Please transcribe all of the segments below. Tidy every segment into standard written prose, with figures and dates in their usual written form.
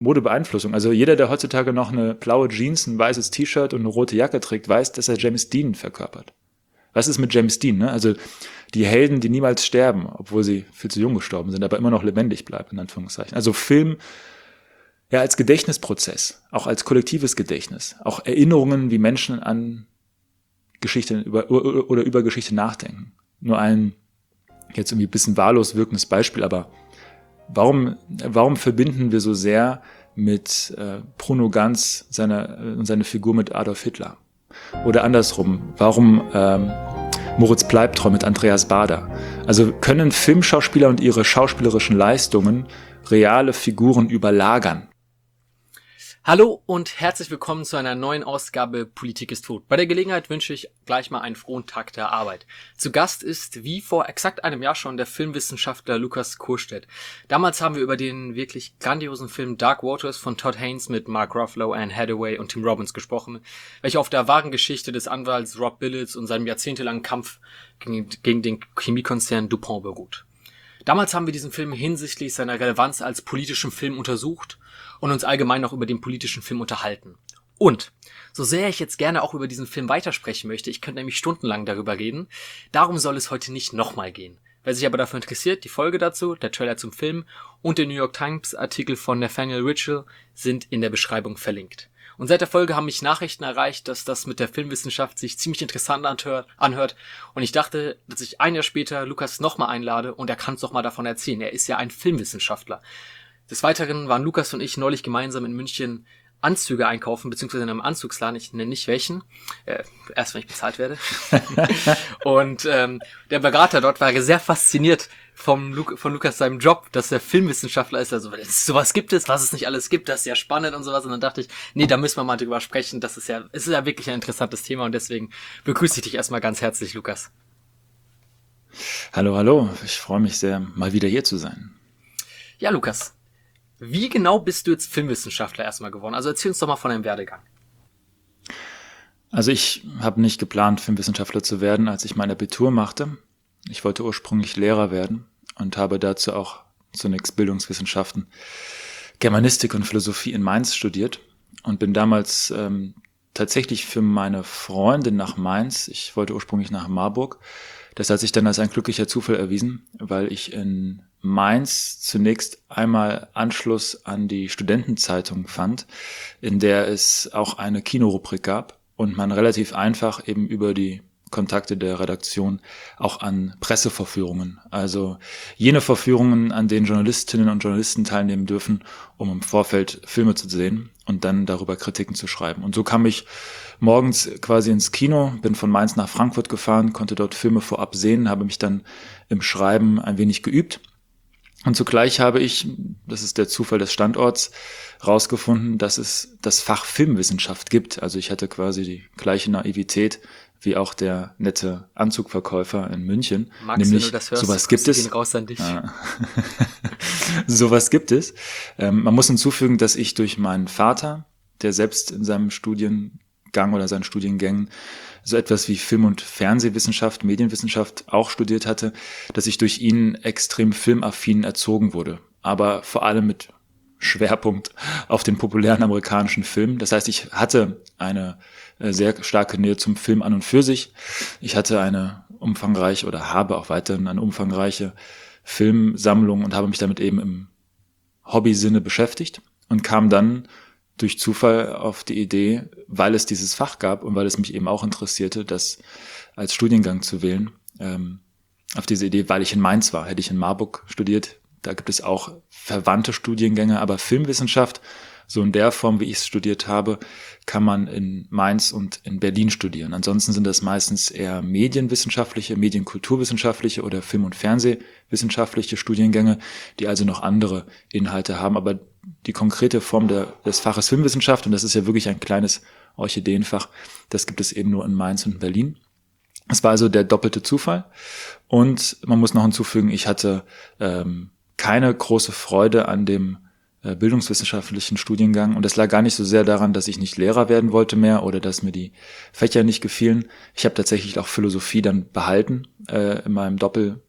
Modebeeinflussung. Also jeder, der heutzutage noch eine blaue Jeans, ein weißes T-Shirt und eine rote Jacke trägt, weiß, dass er James Dean verkörpert. Was ist mit James Dean? Ne? Also die Helden, die niemals sterben, obwohl sie viel zu jung gestorben sind, aber immer noch lebendig bleiben, in Anführungszeichen. Also Film ja als Gedächtnisprozess, auch als kollektives Gedächtnis, auch Erinnerungen, wie Menschen an Geschichte über Geschichte nachdenken. Nur ein jetzt irgendwie ein bisschen wahllos wirkendes Beispiel, aber warum verbinden wir so sehr mit Bruno Ganz seine Figur mit Adolf Hitler? Oder andersrum, warum Moritz Bleibtreu mit Andreas Baader? Also können Filmschauspieler und ihre schauspielerischen Leistungen reale Figuren überlagern? Hallo und herzlich willkommen zu einer neuen Ausgabe Politik ist tot. Bei der Gelegenheit wünsche ich gleich mal einen frohen Tag der Arbeit. Zu Gast ist, wie vor exakt einem Jahr schon, der Filmwissenschaftler Lukas Kurstedt. Damals haben wir über den wirklich grandiosen Film Dark Waters von Todd Haynes mit Mark Ruffalo, Anne Hathaway und Tim Robbins gesprochen, welcher auf der wahren Geschichte des Anwalts Rob Billets und seinem jahrzehntelangen Kampf gegen den Chemiekonzern DuPont beruht. Damals haben wir diesen Film hinsichtlich seiner Relevanz als politischen Film untersucht und uns allgemein noch über den politischen Film unterhalten. Und, so sehr ich jetzt gerne auch über diesen Film weitersprechen möchte, ich könnte nämlich stundenlang darüber reden, darum soll es heute nicht nochmal gehen. Wer sich aber dafür interessiert, die Folge dazu, der Trailer zum Film und der New York Times Artikel von Nathaniel Ritchell sind in der Beschreibung verlinkt. Und seit der Folge haben mich Nachrichten erreicht, dass das mit der Filmwissenschaft sich ziemlich interessant anhört. Und ich dachte, dass ich ein Jahr später Lukas nochmal einlade und er kann es doch mal davon erzählen. Er ist ja ein Filmwissenschaftler. Des Weiteren waren Lukas und ich neulich gemeinsam in München Anzüge einkaufen, beziehungsweise in einem Anzugsladen, ich nenne nicht welchen, erst wenn ich bezahlt werde. Und der Berater dort war sehr fasziniert von Lukas seinem Job, dass er Filmwissenschaftler ist. Also sowas gibt es, was es nicht alles gibt, das ist ja spannend und sowas. Und dann dachte ich, nee, da müssen wir mal drüber sprechen. Es ist ja wirklich ein interessantes Thema und deswegen begrüße ich dich erstmal ganz herzlich, Lukas. Hallo, ich freue mich sehr, mal wieder hier zu sein. Ja, Lukas, wie genau bist du jetzt Filmwissenschaftler erstmal geworden? Also erzähl uns doch mal von deinem Werdegang. Also ich habe nicht geplant, Filmwissenschaftler zu werden, als ich mein Abitur machte. Ich wollte ursprünglich Lehrer werden und habe dazu auch zunächst Bildungswissenschaften, Germanistik und Philosophie in Mainz studiert und bin damals tatsächlich für meine Freundin nach Mainz, ich wollte ursprünglich nach Marburg, das hat sich dann als ein glücklicher Zufall erwiesen, weil ich in Mainz zunächst einmal Anschluss an die Studentenzeitung fand, in der es auch eine Kinorubrik gab und man relativ einfach eben über die Kontakte der Redaktion auch an Pressevorführungen, also jene Vorführungen, an denen Journalistinnen und Journalisten teilnehmen dürfen, um im Vorfeld Filme zu sehen und dann darüber Kritiken zu schreiben. Und so kam ich morgens quasi ins Kino, bin von Mainz nach Frankfurt gefahren, konnte dort Filme vorab sehen, habe mich dann im Schreiben ein wenig geübt. Und zugleich habe ich, das ist der Zufall des Standorts, rausgefunden, dass es das Fach Filmwissenschaft gibt. Also ich hatte quasi die gleiche Naivität wie auch der nette Anzugverkäufer in München. Max, nämlich, wenn du das hörst, sowas gibt es. gehen raus an dich. Sowas gibt es. Man muss hinzufügen, dass ich durch meinen Vater, der selbst in seinem Studiengang oder seinen Studiengängen so etwas wie Film- und Fernsehwissenschaft, Medienwissenschaft auch studiert hatte, dass ich durch ihn extrem filmaffin erzogen wurde. Aber vor allem mit Schwerpunkt auf den populären amerikanischen Film. Das heißt, ich hatte eine sehr starke Nähe zum Film an und für sich. Ich hatte eine umfangreiche oder habe auch weiterhin eine umfangreiche Filmsammlung und habe mich damit eben im Hobbysinne beschäftigt und kam dann durch Zufall auf die Idee, weil es dieses Fach gab und weil es mich eben auch interessierte, das als Studiengang zu wählen, auf diese Idee, weil ich in Mainz war. Hätte ich in Marburg studiert, da gibt es auch verwandte Studiengänge, aber Filmwissenschaft, so in der Form, wie ich es studiert habe, kann man in Mainz und in Berlin studieren. Ansonsten sind das meistens eher medienwissenschaftliche, medienkulturwissenschaftliche oder Film- und Fernsehwissenschaftliche Studiengänge, die also noch andere Inhalte haben. Aber die konkrete Form des Faches Filmwissenschaft, und das ist ja wirklich ein kleines Orchideenfach, das gibt es eben nur in Mainz und in Berlin. Es war also der doppelte Zufall. Und man muss noch hinzufügen, ich hatte keine große Freude an dem bildungswissenschaftlichen Studiengang. Und das lag gar nicht so sehr daran, dass ich nicht Lehrer werden wollte mehr oder dass mir die Fächer nicht gefielen. Ich habe tatsächlich auch Philosophie dann behalten in meinem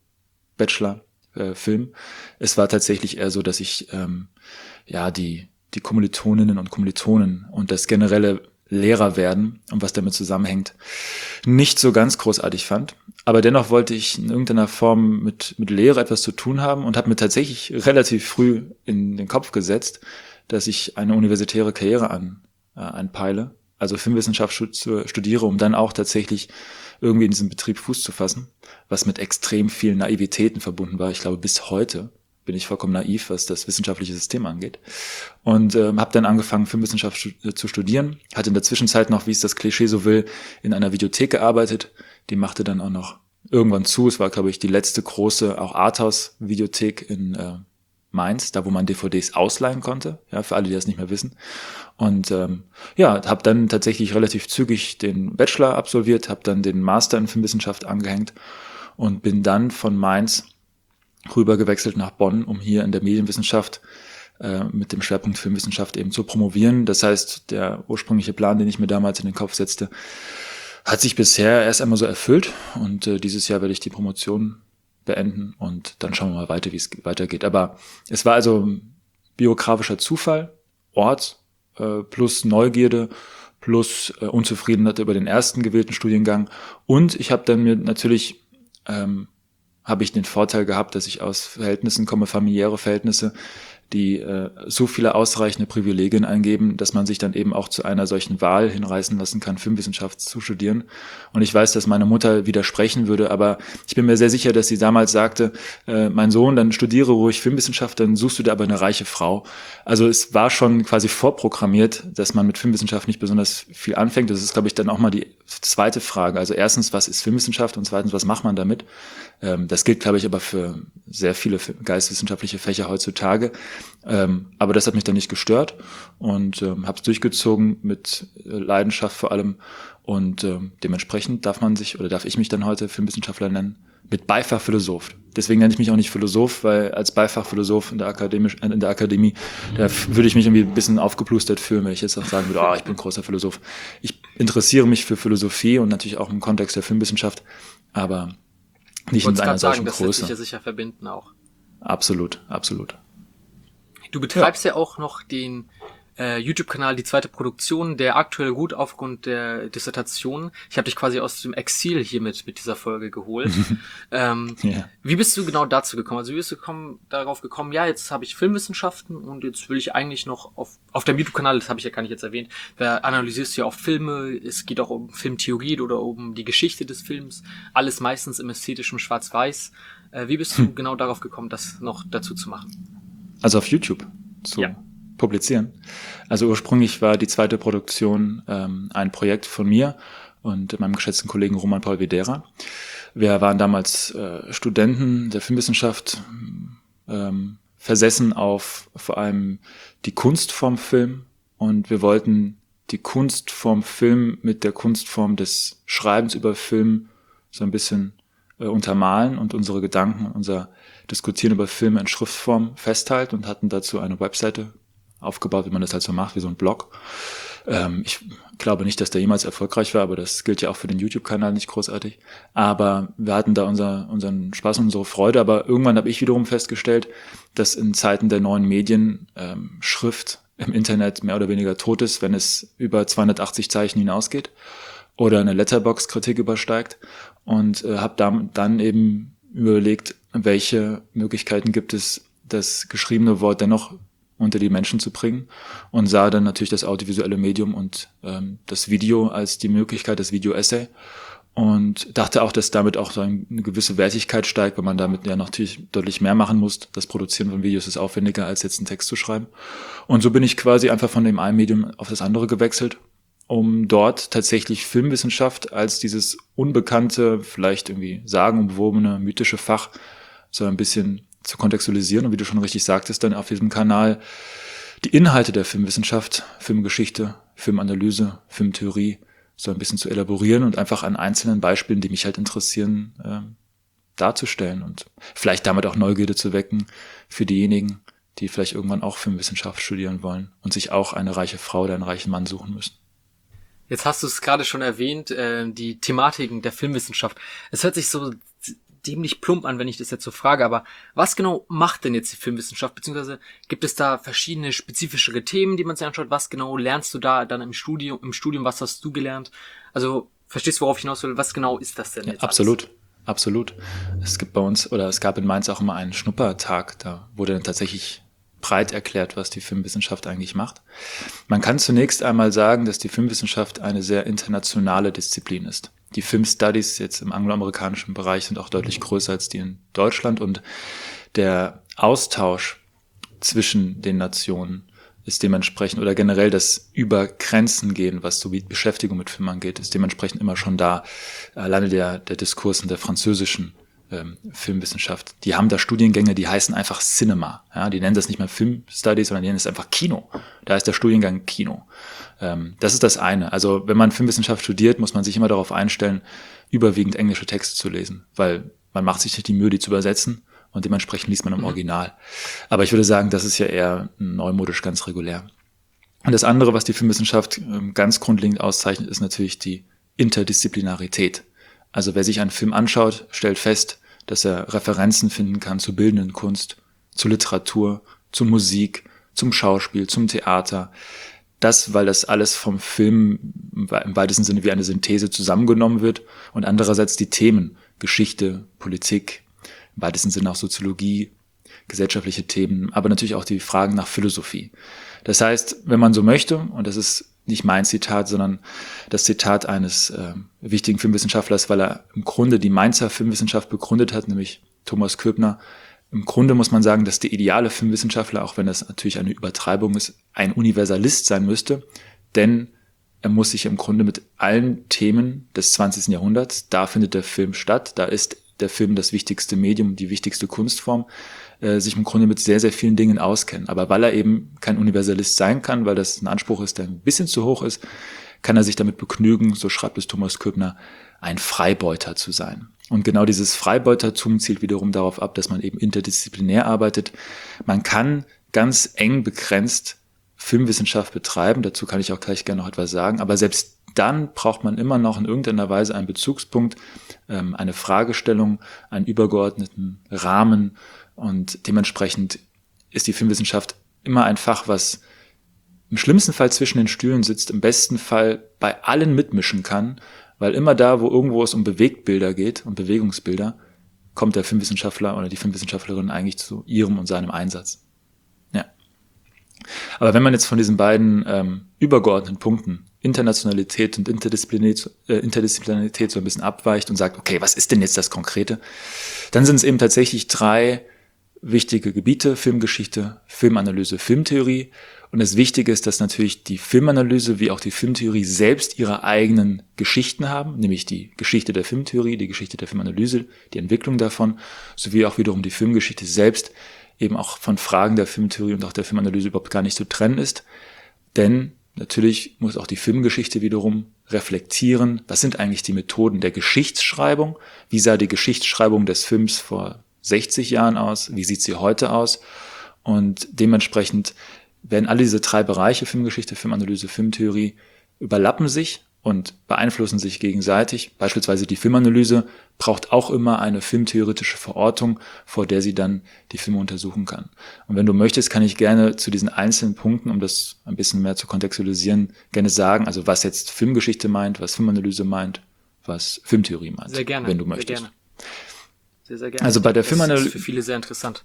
Doppel-Bachelor Film. Es war tatsächlich eher so, dass ich die die Kommilitoninnen und Kommilitonen und das generelle Lehrerwerden und was damit zusammenhängt, nicht so ganz großartig fand. Aber dennoch wollte ich in irgendeiner Form mit Lehre etwas zu tun haben und habe mir tatsächlich relativ früh in den Kopf gesetzt, dass ich eine universitäre Karriere anpeile, also Filmwissenschaft studiere, um dann auch tatsächlich irgendwie in diesem Betrieb Fuß zu fassen, was mit extrem vielen Naivitäten verbunden war. Ich glaube, bis heute bin ich vollkommen naiv, was das wissenschaftliche System angeht. Und habe dann angefangen, Filmwissenschaft zu studieren. Hatte in der Zwischenzeit noch, wie es das Klischee so will, in einer Videothek gearbeitet. Die machte dann auch noch irgendwann zu. Es war, glaube ich, die letzte große, auch Arthouse-Videothek in Mainz, da wo man DVDs ausleihen konnte, ja, für alle, die das nicht mehr wissen. Und habe dann tatsächlich relativ zügig den Bachelor absolviert, habe dann den Master in Filmwissenschaft angehängt und bin dann von Mainz rüber gewechselt nach Bonn, um hier in der Medienwissenschaft mit dem Schwerpunkt Filmwissenschaft eben zu promovieren. Das heißt, der ursprüngliche Plan, den ich mir damals in den Kopf setzte, hat sich bisher erst einmal so erfüllt. Und dieses Jahr werde ich die Promotion beenden und dann schauen wir mal weiter, wie es weitergeht. Aber es war also biografischer Zufall, Ort plus Neugierde plus Unzufriedenheit über den ersten gewählten Studiengang. Und ich habe dann mir natürlich habe ich den Vorteil gehabt, dass ich aus Verhältnissen komme, familiäre Verhältnisse, die so viele ausreichende Privilegien eingeben, dass man sich dann eben auch zu einer solchen Wahl hinreißen lassen kann, Filmwissenschaft zu studieren. Und ich weiß, dass meine Mutter widersprechen würde, aber ich bin mir sehr sicher, dass sie damals sagte, mein Sohn, dann studiere ruhig Filmwissenschaft, dann suchst du dir aber eine reiche Frau. Also es war schon quasi vorprogrammiert, dass man mit Filmwissenschaft nicht besonders viel anfängt. Das ist, glaube ich, dann auch mal die zweite Frage. Also erstens, was ist Filmwissenschaft und zweitens, was macht man damit? Das gilt, glaube ich, aber für sehr viele geisteswissenschaftliche Fächer heutzutage. Aber das hat mich dann nicht gestört und habe es durchgezogen mit Leidenschaft vor allem. Und dementsprechend darf ich mich dann heute Filmwissenschaftler nennen, mit Beifach Philosoph. Deswegen nenne ich mich auch nicht Philosoph, weil als Beifach Philosoph in der Akademie, da würde ich mich irgendwie ein bisschen aufgeplustert fühlen, wenn ich jetzt auch sagen würde, ich bin großer Philosoph. Ich interessiere mich für Philosophie und natürlich auch im Kontext der Filmwissenschaft, aber nicht in einer solchen Größe. Das lässt sich ja sicher verbinden auch. Absolut. Du betreibst ja auch noch den YouTube-Kanal Die zweite Produktion, der aktuell gut aufgrund der Dissertation. Ich habe dich quasi aus dem Exil hier mit dieser Folge geholt. Wie bist du genau dazu gekommen? Also wie bist du darauf gekommen, ja, jetzt habe ich Filmwissenschaften und jetzt will ich eigentlich noch auf deinem YouTube-Kanal, das habe ich ja gar nicht jetzt erwähnt, da analysierst du ja auch Filme, es geht auch um Filmtheorie oder um die Geschichte des Films, alles meistens im ästhetischen Schwarz-Weiß. Wie bist du genau darauf gekommen, das noch dazu zu machen? Also auf YouTube publizieren. Also ursprünglich war die zweite Produktion ein Projekt von mir und meinem geschätzten Kollegen Roman Paul Vedera. Wir waren damals Studenten der Filmwissenschaft, versessen auf vor allem die Kunstform Film und wir wollten die Kunstform Film mit der Kunstform des Schreibens über Film so ein bisschen untermalen und unsere Gedanken, unser Diskutieren über Filme in Schriftform festhalten und hatten dazu eine Webseite aufgebaut, wie man das halt so macht, wie so ein Blog. Ich glaube nicht, dass der jemals erfolgreich war, aber das gilt ja auch für den YouTube-Kanal nicht großartig. Aber wir hatten da unseren Spaß und unsere Freude, aber irgendwann habe ich wiederum festgestellt, dass in Zeiten der neuen Medien Schrift im Internet mehr oder weniger tot ist, wenn es über 280 Zeichen hinausgeht oder eine Letterboxd-Kritik übersteigt und habe dann eben überlegt, welche Möglichkeiten gibt es, das geschriebene Wort dennoch unter die Menschen zu bringen und sah dann natürlich das audiovisuelle Medium und das Video als die Möglichkeit, das Video-Essay und dachte auch, dass damit auch so eine gewisse Wertigkeit steigt, weil man damit ja natürlich deutlich mehr machen muss. Das Produzieren von Videos ist aufwendiger, als jetzt einen Text zu schreiben. Und so bin ich quasi einfach von dem einen Medium auf das andere gewechselt, um dort tatsächlich Filmwissenschaft als dieses unbekannte, vielleicht irgendwie sagenumwobene, mythische Fach so ein bisschen zu kontextualisieren und wie du schon richtig sagtest, dann auf diesem Kanal die Inhalte der Filmwissenschaft, Filmgeschichte, Filmanalyse, Filmtheorie so ein bisschen zu elaborieren und einfach an einzelnen Beispielen, die mich halt interessieren, darzustellen und vielleicht damit auch Neugierde zu wecken für diejenigen, die vielleicht irgendwann auch Filmwissenschaft studieren wollen und sich auch eine reiche Frau oder einen reichen Mann suchen müssen. Jetzt hast du es gerade schon erwähnt, die Thematiken der Filmwissenschaft. Es hört sich so dämlich plump an, wenn ich das jetzt so frage, aber was genau macht denn jetzt die Filmwissenschaft, beziehungsweise gibt es da verschiedene spezifischere Themen, die man sich anschaut? Was genau lernst du da dann im Studium, was hast du gelernt? Also, verstehst du, worauf ich hinaus will? Was genau ist das denn Ja, jetzt absolut. Absolut. Es gab in Mainz auch immer einen Schnuppertag, da wurde dann tatsächlich breit erklärt, was die Filmwissenschaft eigentlich macht. Man kann zunächst einmal sagen, dass die Filmwissenschaft eine sehr internationale Disziplin ist. Die Film-Studies jetzt im angloamerikanischen Bereich sind auch deutlich größer als die in Deutschland und der Austausch zwischen den Nationen ist dementsprechend, oder generell das über Grenzen gehen, was so wie Beschäftigung mit Film angeht, ist dementsprechend immer schon da. Alleine der Diskurs in der französischen Filmwissenschaft. Die haben da Studiengänge, die heißen einfach Cinema. Ja, die nennen das nicht mehr Film Studies, sondern die nennen es einfach Kino. Da ist der Studiengang Kino. Das ist das eine. Also wenn man Filmwissenschaft studiert, muss man sich immer darauf einstellen, überwiegend englische Texte zu lesen, weil man macht sich nicht die Mühe, die zu übersetzen und dementsprechend liest man im Original. Aber ich würde sagen, das ist ja eher neumodisch ganz regulär. Und das andere, was die Filmwissenschaft ganz grundlegend auszeichnet, ist natürlich die Interdisziplinarität. Also wer sich einen Film anschaut, stellt fest, dass er Referenzen finden kann zur bildenden Kunst, zur Literatur, zur Musik, zum Schauspiel, zum Theater. Weil das alles vom Film im weitesten Sinne wie eine Synthese zusammengenommen wird und andererseits die Themen Geschichte, Politik, im weitesten Sinne auch Soziologie, gesellschaftliche Themen, aber natürlich auch die Fragen nach Philosophie. Das heißt, wenn man so möchte, und das ist nicht mein Zitat, sondern das Zitat eines wichtigen Filmwissenschaftlers, weil er im Grunde die Mainzer Filmwissenschaft begründet hat, nämlich Thomas Köbner. Im Grunde muss man sagen, dass der ideale Filmwissenschaftler, auch wenn das natürlich eine Übertreibung ist, ein Universalist sein müsste, denn er muss sich im Grunde mit allen Themen des 20. Jahrhunderts, da findet der Film statt, da ist der Film das wichtigste Medium, die wichtigste Kunstform, sich im Grunde mit sehr, sehr vielen Dingen auskennen. Aber weil er eben kein Universalist sein kann, weil das ein Anspruch ist, der ein bisschen zu hoch ist, kann er sich damit begnügen, so schreibt es Thomas Köbner, ein Freibeuter zu sein. Und genau dieses Freibeutertum zielt wiederum darauf ab, dass man eben interdisziplinär arbeitet. Man kann ganz eng begrenzt Filmwissenschaft betreiben, dazu kann ich auch gleich gerne noch etwas sagen, aber selbst dann braucht man immer noch in irgendeiner Weise einen Bezugspunkt, eine Fragestellung, einen übergeordneten Rahmen und dementsprechend ist die Filmwissenschaft immer ein Fach, was im schlimmsten Fall zwischen den Stühlen sitzt, im besten Fall bei allen mitmischen kann, weil immer da, wo irgendwo es um Bewegtbilder geht, um Bewegungsbilder, kommt der Filmwissenschaftler oder die Filmwissenschaftlerin eigentlich zu ihrem und seinem Einsatz. Ja. Aber wenn man jetzt von diesen beiden übergeordneten Punkten, Internationalität und Interdisziplinarität so ein bisschen abweicht und sagt, okay, was ist denn jetzt das Konkrete? Dann sind es eben tatsächlich 3 wichtige Gebiete, Filmgeschichte, Filmanalyse, Filmtheorie. Und das Wichtige ist, dass natürlich die Filmanalyse wie auch die Filmtheorie selbst ihre eigenen Geschichten haben, nämlich die Geschichte der Filmtheorie, die Geschichte der Filmanalyse, die Entwicklung davon, sowie auch wiederum die Filmgeschichte selbst eben auch von Fragen der Filmtheorie und auch der Filmanalyse überhaupt gar nicht zu trennen ist. Denn natürlich muss auch die Filmgeschichte wiederum reflektieren, was sind eigentlich die Methoden der Geschichtsschreibung, wie sah die Geschichtsschreibung des Films vor 60 Jahren aus, wie sieht sie heute aus und dementsprechend werden alle diese 3 Bereiche, Filmgeschichte, Filmanalyse, Filmtheorie, überlappen sich und beeinflussen sich gegenseitig. Beispielsweise die Filmanalyse braucht auch immer eine filmtheoretische Verortung, vor der sie dann die Filme untersuchen kann. Und wenn du möchtest, kann ich gerne zu diesen einzelnen Punkten, um das ein bisschen mehr zu kontextualisieren, gerne sagen, also was jetzt Filmgeschichte meint, was Filmanalyse meint, was Filmtheorie meint. Sehr gerne, wenn du möchtest. Sehr gerne. Sehr, sehr gerne. Also bei der Filmanalyse ist für viele sehr interessant.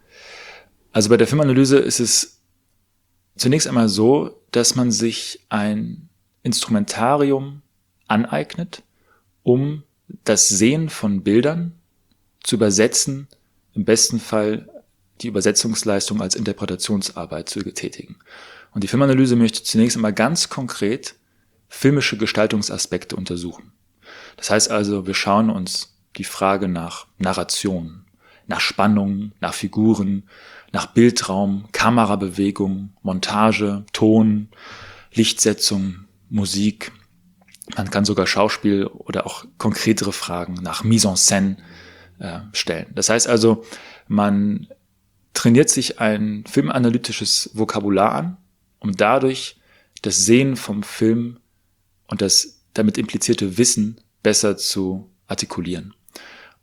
Also bei der Filmanalyse ist es zunächst einmal so, dass man sich ein Instrumentarium aneignet, um das Sehen von Bildern zu übersetzen, im besten Fall die Übersetzungsleistung als Interpretationsarbeit zu tätigen. Und die Filmanalyse möchte zunächst einmal ganz konkret filmische Gestaltungsaspekte untersuchen. Das heißt also, wir schauen uns die Frage nach Narration, nach Spannung, nach Figuren, nach Bildraum, Kamerabewegung, Montage, Ton, Lichtsetzung, Musik. Man kann sogar Schauspiel oder auch konkretere Fragen nach Mise en scène stellen. Das heißt also, man trainiert sich ein filmanalytisches Vokabular an, um dadurch das Sehen vom Film und das damit implizierte Wissen besser zu artikulieren.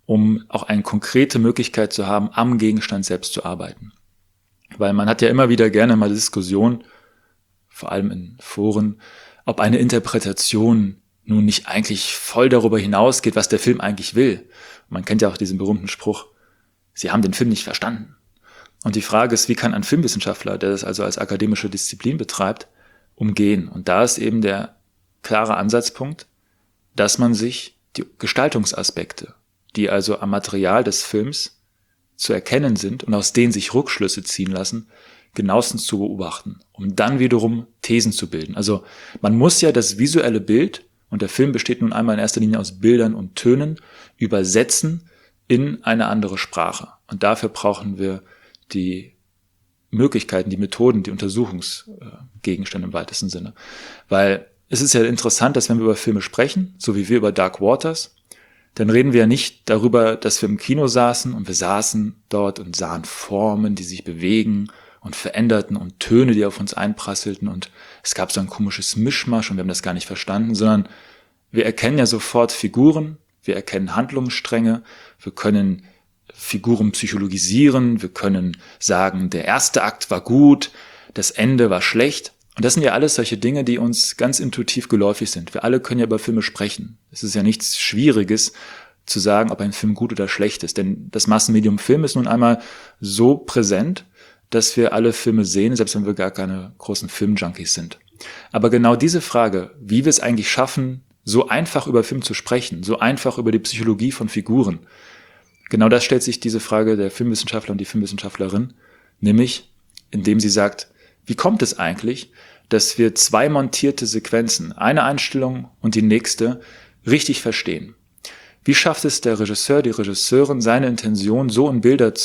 um auch eine konkrete Möglichkeit zu haben, am Gegenstand selbst zu arbeiten. Weil man hat ja immer wieder gerne mal Diskussion, vor allem in Foren, ob eine Interpretation nun nicht eigentlich voll darüber hinausgeht, was der Film eigentlich will. Man kennt ja auch diesen berühmten Spruch, Sie haben den Film nicht verstanden. Und die Frage ist, wie kann ein Filmwissenschaftler, der das also als akademische Disziplin betreibt, umgehen? Und da ist eben der klare Ansatzpunkt, dass man sich die Gestaltungsaspekte, die also am Material des Films zu erkennen sind und aus denen sich Rückschlüsse ziehen lassen, genauestens zu beobachten, um dann wiederum Thesen zu bilden. Also man muss ja das visuelle Bild, und der Film besteht nun einmal in erster Linie aus Bildern und Tönen, übersetzen in eine andere Sprache. Und dafür brauchen wir die Möglichkeiten, die Methoden, die Untersuchungsgegenstände im weitesten Sinne. Weil es ist ja interessant, dass wenn wir über Filme sprechen, so wie wir über Dark Waters, dann reden wir ja nicht darüber, dass wir im Kino saßen und wir saßen dort und sahen Formen, die sich bewegen und veränderten und Töne, die auf uns einprasselten und es gab so ein komisches Mischmasch und wir haben das gar nicht verstanden, sondern wir erkennen ja sofort Figuren, wir erkennen Handlungsstränge, wir können Figuren psychologisieren, wir können sagen, der erste Akt war gut, das Ende war schlecht. Und das sind ja alles solche Dinge, die uns ganz intuitiv geläufig sind. Wir alle können ja über Filme sprechen. Es ist ja nichts Schwieriges zu sagen, ob ein Film gut oder schlecht ist. Denn das Massenmedium Film ist nun einmal so präsent, dass wir alle Filme sehen, selbst wenn wir gar keine großen Filmjunkies sind. Aber genau diese Frage, wie wir es eigentlich schaffen, so einfach über Film zu sprechen, so einfach über die Psychologie von Figuren, genau das stellt sich diese Frage der Filmwissenschaftler und die Filmwissenschaftlerin, nämlich indem sie sagt, wie kommt es eigentlich, dass wir zwei montierte Sequenzen, eine Einstellung und die nächste, richtig verstehen? Wie schafft es der Regisseur, die Regisseurin, seine Intention so in Bilder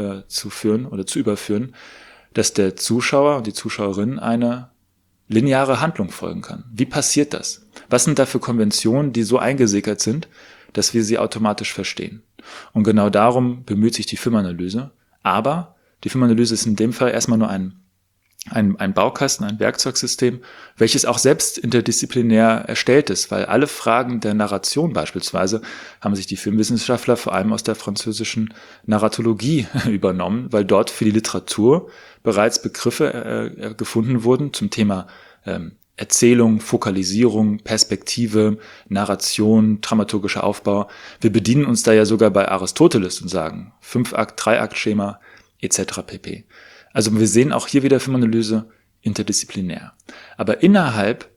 zu führen oder zu überführen, dass der Zuschauer und die Zuschauerin eine lineare Handlung folgen kann? Wie passiert das? Was sind da für Konventionen, die so eingesickert sind, dass wir sie automatisch verstehen? Und genau darum bemüht sich die Filmanalyse. Aber die Filmanalyse ist in dem Fall erstmal nur ein Baukasten, ein Werkzeugsystem, welches auch selbst interdisziplinär erstellt ist, weil alle Fragen der Narration beispielsweise haben sich die Filmwissenschaftler vor allem aus der französischen Narratologie übernommen, weil dort für die Literatur bereits Begriffe gefunden wurden zum Thema Erzählung, Fokalisierung, Perspektive, Narration, dramaturgischer Aufbau. Wir bedienen uns da ja sogar bei Aristoteles und sagen 5-Akt, 3-Akt-Schema etc. pp. Also wir sehen auch hier wieder Filmanalyse interdisziplinär. Aber innerhalb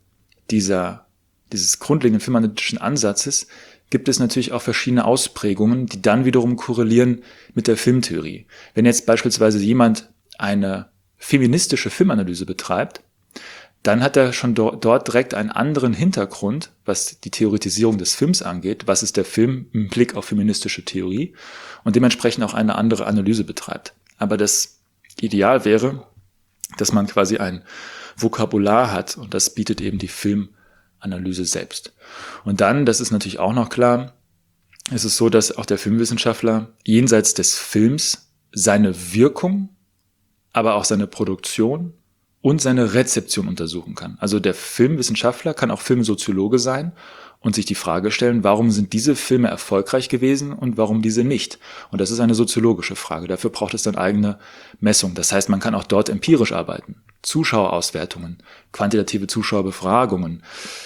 dieses grundlegenden filmanalytischen Ansatzes gibt es natürlich auch verschiedene Ausprägungen, die dann wiederum korrelieren mit der Filmtheorie. Wenn jetzt beispielsweise jemand eine feministische Filmanalyse betreibt, dann hat er schon dort direkt einen anderen Hintergrund, was die Theoretisierung des Films angeht, was ist der Film im Blick auf feministische Theorie und dementsprechend auch eine andere Analyse betreibt. Aber das Ideal wäre, dass man quasi ein Vokabular hat und das bietet eben die Filmanalyse selbst. Und dann, das ist natürlich auch noch klar, ist es so, dass auch der Filmwissenschaftler jenseits des Films seine Wirkung, aber auch seine Produktion und seine Rezeption untersuchen kann. Also der Filmwissenschaftler kann auch Filmsoziologe sein und sich die Frage stellen, warum sind diese Filme erfolgreich gewesen und warum diese nicht? Und das ist eine soziologische Frage. Dafür braucht es dann eigene Messung. Das heißt, man kann auch dort empirisch arbeiten. Zuschauerauswertungen, quantitative Zuschauerbefragungen,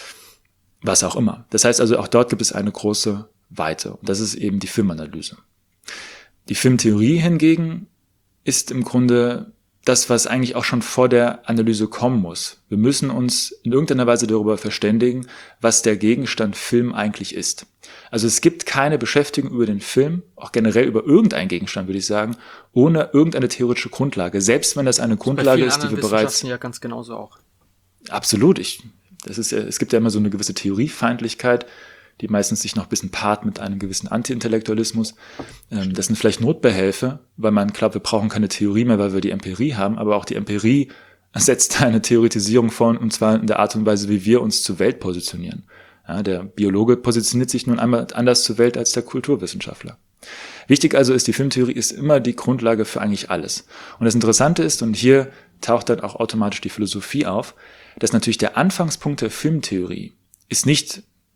was auch immer. Das heißt also, auch dort gibt es eine große Weite. Und das ist eben die Filmanalyse. Die Filmtheorie hingegen ist im Grunde das, was eigentlich auch schon vor der Analyse kommen muss. Wir müssen uns in irgendeiner Weise darüber verständigen, was der Gegenstand Film eigentlich ist. Also es gibt keine Beschäftigung über den Film, auch generell über irgendeinen Gegenstand, würde ich sagen, ohne irgendeine theoretische Grundlage. Selbst wenn das eine Grundlage ist, die wir bereits... ja ganz genauso auch. Absolut. Es gibt ja immer so eine gewisse Theoriefeindlichkeit, die meistens sich noch ein bisschen paart mit einem gewissen Anti-Intellektualismus. Das sind vielleicht Notbehelfe, weil man glaubt, wir brauchen keine Theorie mehr, weil wir die Empirie haben, aber auch die Empirie setzt eine Theoretisierung vor, und zwar in der Art und Weise, wie wir uns zur Welt positionieren. Ja, der Biologe positioniert sich nun einmal anders zur Welt als der Kulturwissenschaftler. Wichtig also ist, die Filmtheorie ist immer die Grundlage für eigentlich alles. Und das Interessante ist, und hier taucht dann auch automatisch die Philosophie auf, dass natürlich der Anfangspunkt der Filmtheorie ist nicht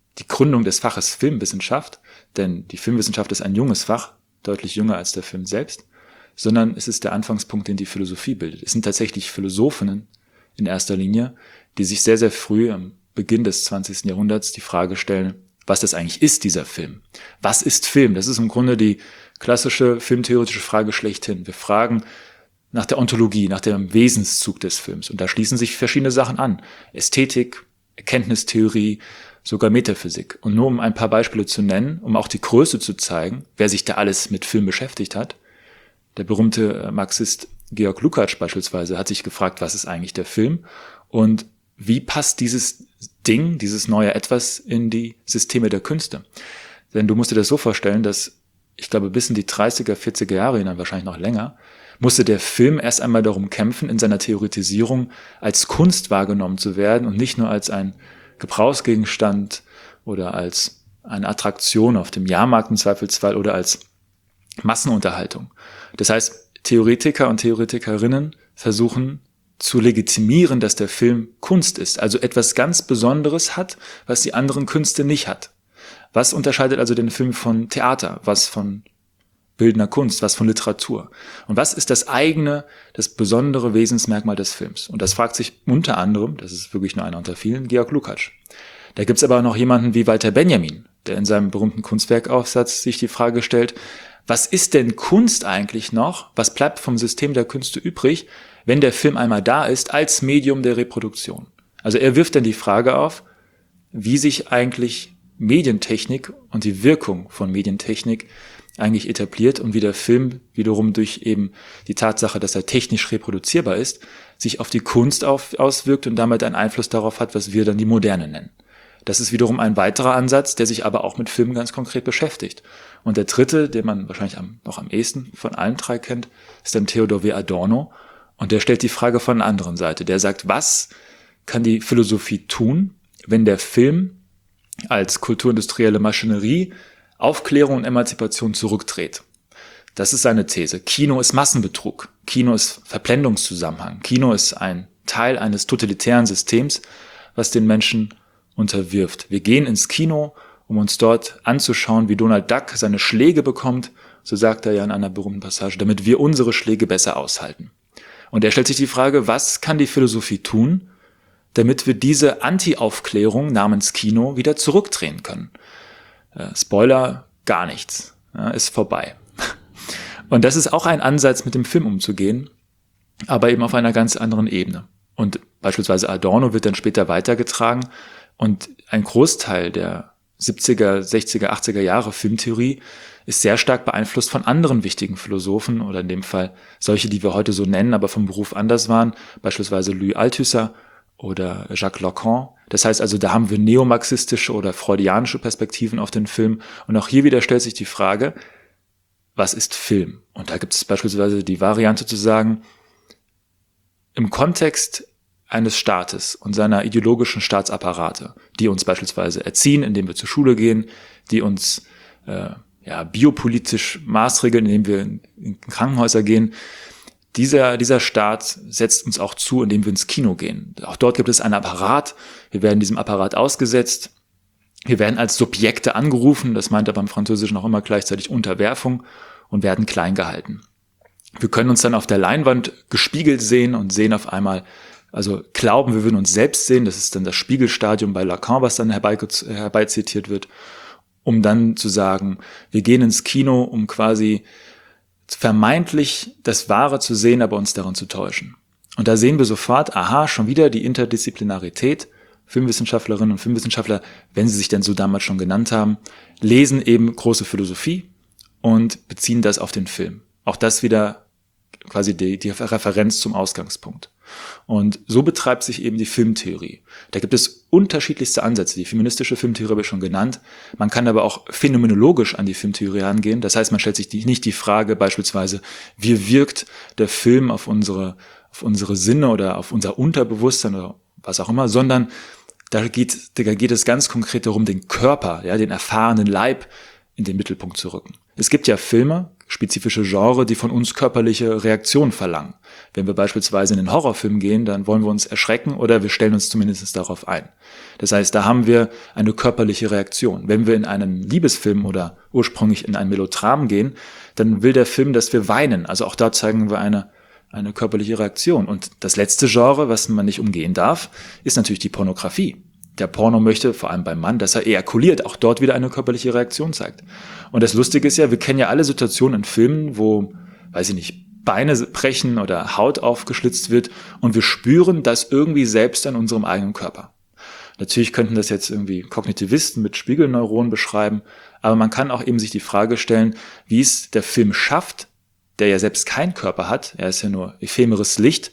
die Gründung des Faches Filmwissenschaft, denn die Filmwissenschaft ist ein junges Fach, deutlich jünger als der Film selbst, sondern es ist der Anfangspunkt, den die Philosophie bildet. Es sind tatsächlich Philosophinnen in erster Linie, die sich sehr, sehr früh am Beginn des 20. Jahrhunderts die Frage stellen, was das eigentlich ist, dieser Film. Was ist Film? Das ist im Grunde die klassische filmtheoretische Frage schlechthin. Wir fragen nach der Ontologie, nach dem Wesenszug des Films. Und da schließen sich verschiedene Sachen an. Ästhetik, Erkenntnistheorie, sogar Metaphysik. Und nur um ein paar Beispiele zu nennen, um auch die Größe zu zeigen, wer sich da alles mit Film beschäftigt hat. Der berühmte Marxist Georg Lukács beispielsweise hat sich gefragt, was ist eigentlich der Film und wie passt dieses Ding, dieses neue Etwas in die Systeme der Künste. Denn du musst dir das so vorstellen, dass, ich glaube, bis in die 30er, 40er Jahre hinein, wahrscheinlich noch länger, musste der Film erst einmal darum kämpfen, in seiner Theoretisierung als Kunst wahrgenommen zu werden und nicht nur als ein Gebrauchsgegenstand oder als eine Attraktion auf dem Jahrmarkt im Zweifelsfall oder als Massenunterhaltung. Das heißt, Theoretiker und Theoretikerinnen versuchen zu legitimieren, dass der Film Kunst ist, also etwas ganz Besonderes hat, was die anderen Künste nicht hat. Was unterscheidet also den Film von Theater, was von bildender Kunst, was von Literatur? Und was ist das eigene, das besondere Wesensmerkmal des Films? Und das fragt sich unter anderem, das ist wirklich nur einer unter vielen, Georg Lukács. Da gibt's aber auch noch jemanden wie Walter Benjamin, der in seinem berühmten Kunstwerkaufsatz sich die Frage stellt, was ist denn Kunst eigentlich noch? Was bleibt vom System der Künste übrig, wenn der Film einmal da ist, als Medium der Reproduktion? Also er wirft dann die Frage auf, wie sich eigentlich Medientechnik und die Wirkung von Medientechnik eigentlich etabliert und wie der Film wiederum durch eben die Tatsache, dass er technisch reproduzierbar ist, sich auf die Kunst auswirkt und damit einen Einfluss darauf hat, was wir dann die Moderne nennen. Das ist wiederum ein weiterer Ansatz, der sich aber auch mit Filmen ganz konkret beschäftigt. Und der dritte, den man wahrscheinlich noch am ehesten von allen drei kennt, ist dann Theodor W. Adorno. Und der stellt die Frage von der anderen Seite. Der sagt, was kann die Philosophie tun, wenn der Film als kulturindustrielle Maschinerie Aufklärung und Emanzipation zurückdreht? Das ist seine These. Kino ist Massenbetrug. Kino ist Verblendungszusammenhang. Kino ist ein Teil eines totalitären Systems, was den Menschen unterwirft. Wir gehen ins Kino, um uns dort anzuschauen, wie Donald Duck seine Schläge bekommt, so sagt er ja in einer berühmten Passage, damit wir unsere Schläge besser aushalten. Und er stellt sich die Frage, was kann die Philosophie tun, damit wir diese Anti-Aufklärung namens Kino wieder zurückdrehen können? Spoiler, gar nichts. Ja, ist vorbei. Und das ist auch ein Ansatz, mit dem Film umzugehen, aber eben auf einer ganz anderen Ebene. Und beispielsweise Adorno wird dann später weitergetragen und ein Großteil der 70er, 60er, 80er Jahre Filmtheorie ist sehr stark beeinflusst von anderen wichtigen Philosophen oder in dem Fall solche, die wir heute so nennen, aber vom Beruf anders waren, beispielsweise Louis Althusser oder Jacques Lacan. Das heißt also, da haben wir neomarxistische oder freudianische Perspektiven auf den Film. Und auch hier wieder stellt sich die Frage, was ist Film? Und da gibt es beispielsweise die Variante zu sagen, im Kontext eines Staates und seiner ideologischen Staatsapparate, die uns beispielsweise erziehen, indem wir zur Schule gehen, die uns biopolitisch maßregeln, indem wir in Krankenhäuser gehen. Dieser Staat setzt uns auch zu, indem wir ins Kino gehen. Auch dort gibt es einen Apparat. Wir werden diesem Apparat ausgesetzt. Wir werden als Subjekte angerufen. Das meint aber im Französischen auch immer gleichzeitig Unterwerfung und werden klein gehalten. Wir können uns dann auf der Leinwand gespiegelt sehen und sehen auf einmal, also glauben, wir würden uns selbst sehen. Das ist dann das Spiegelstadium bei Lacan, was dann herbeizitiert wird, um dann zu sagen, wir gehen ins Kino, um quasi vermeintlich das Wahre zu sehen, aber uns darin zu täuschen. Und da sehen wir sofort, aha, schon wieder die Interdisziplinarität. Filmwissenschaftlerinnen und Filmwissenschaftler, wenn sie sich denn so damals schon genannt haben, lesen eben große Philosophie und beziehen das auf den Film. Auch das wieder quasi die Referenz zum Ausgangspunkt. Und so betreibt sich eben die Filmtheorie. Da gibt es unterschiedlichste Ansätze. Die feministische Filmtheorie habe ich schon genannt. Man kann aber auch phänomenologisch an die Filmtheorie herangehen. Das heißt, man stellt sich nicht die Frage beispielsweise, wie wirkt der Film auf unsere Sinne oder auf unser Unterbewusstsein oder was auch immer, sondern da geht es ganz konkret darum, den Körper, ja, den erfahrenen Leib in den Mittelpunkt zu rücken. Es gibt ja Filme, spezifische Genre, die von uns körperliche Reaktionen verlangen. Wenn wir beispielsweise in den Horrorfilm gehen, dann wollen wir uns erschrecken oder wir stellen uns zumindest darauf ein. Das heißt, da haben wir eine körperliche Reaktion. Wenn wir in einen Liebesfilm oder ursprünglich in ein Melodram gehen, dann will der Film, dass wir weinen. Also auch da zeigen wir eine körperliche Reaktion. Und das letzte Genre, was man nicht umgehen darf, ist natürlich die Pornografie. Der Porno möchte, vor allem beim Mann, dass er ejakuliert, auch dort wieder eine körperliche Reaktion zeigt. Und das Lustige ist ja, wir kennen ja alle Situationen in Filmen, wo, weiß ich nicht, Beine brechen oder Haut aufgeschlitzt wird und wir spüren das irgendwie selbst an unserem eigenen Körper. Natürlich könnten das jetzt irgendwie Kognitivisten mit Spiegelneuronen beschreiben, aber man kann auch eben sich die Frage stellen, wie es der Film schafft, der ja selbst keinen Körper hat, er ist ja nur ephemeres Licht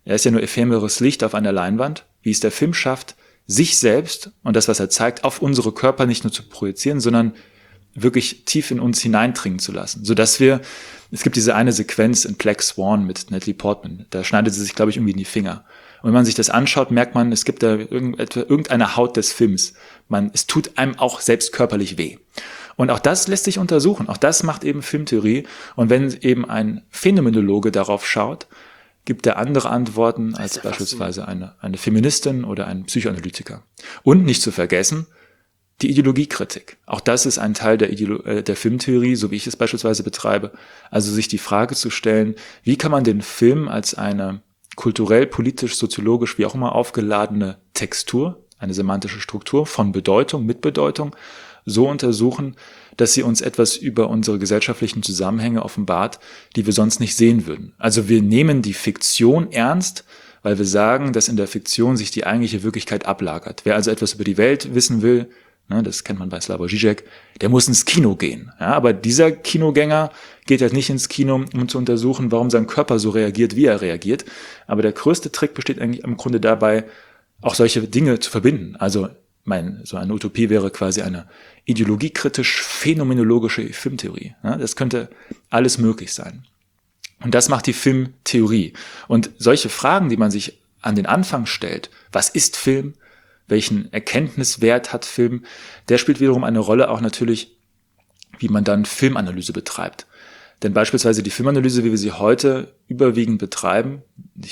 auf einer Leinwand, wie es der Film schafft, sich selbst und das, was er zeigt, auf unsere Körper nicht nur zu projizieren, sondern wirklich tief in uns hineindringen zu lassen, sodass es gibt diese eine Sequenz in Black Swan mit Natalie Portman, da schneidet sie sich, glaube ich, irgendwie in die Finger. Und wenn man sich das anschaut, merkt man, es gibt da irgendeine Haut des Films. Es tut einem auch selbst körperlich weh. Und auch das lässt sich untersuchen. Auch das macht eben Filmtheorie. Und wenn eben ein Phänomenologe darauf schaut, gibt er andere Antworten als beispielsweise eine Feministin oder ein Psychoanalytiker. Und nicht zu vergessen, die Ideologiekritik. Auch das ist ein Teil der Filmtheorie, so wie ich es beispielsweise betreibe. Also sich die Frage zu stellen, wie kann man den Film als eine kulturell, politisch, soziologisch, wie auch immer aufgeladene Textur, eine semantische Struktur von Bedeutung, mit Bedeutung, so untersuchen, dass sie uns etwas über unsere gesellschaftlichen Zusammenhänge offenbart, die wir sonst nicht sehen würden. Also wir nehmen die Fiktion ernst, weil wir sagen, dass in der Fiktion sich die eigentliche Wirklichkeit ablagert. Wer also etwas über die Welt wissen will, das kennt man bei Slavoj Žižek, der muss ins Kino gehen. Ja, aber dieser Kinogänger geht halt nicht ins Kino, um zu untersuchen, warum sein Körper so reagiert, wie er reagiert. Aber der größte Trick besteht eigentlich im Grunde dabei, auch solche Dinge zu verbinden. Also so eine Utopie wäre quasi eine ideologiekritisch-phänomenologische Filmtheorie. Ja, das könnte alles möglich sein. Und das macht die Filmtheorie. Und solche Fragen, die man sich an den Anfang stellt, was ist Film? Welchen Erkenntniswert hat Film? Der spielt wiederum eine Rolle auch natürlich, wie man dann Filmanalyse betreibt. Denn beispielsweise die Filmanalyse, wie wir sie heute überwiegend betreiben,